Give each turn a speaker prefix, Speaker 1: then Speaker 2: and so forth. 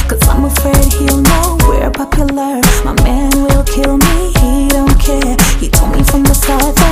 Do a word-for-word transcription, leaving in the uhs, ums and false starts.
Speaker 1: Cause I'm afraid he'll know we're popular. My man will kill me, he don't care. He told me from the start that